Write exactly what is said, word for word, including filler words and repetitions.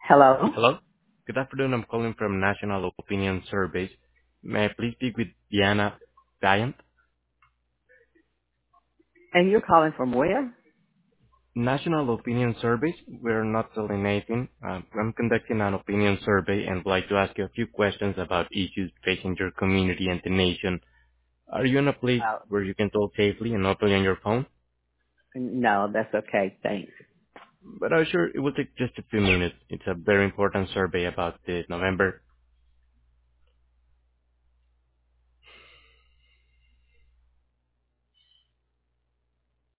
Hello? Hello. Good afternoon. I'm calling from National Opinion Surveys. May I please speak with Diana Bryant? And you're calling from where? National Opinion Surveys, we're not selling anything. Um, I'm conducting an opinion survey and would like to ask you a few questions about issues facing your community and the nation. Are you in a place Uh, where you can talk safely and not only on your phone? no, that's okay. Thanks. But I'm sure it will take just a few minutes. It's a very important survey about the November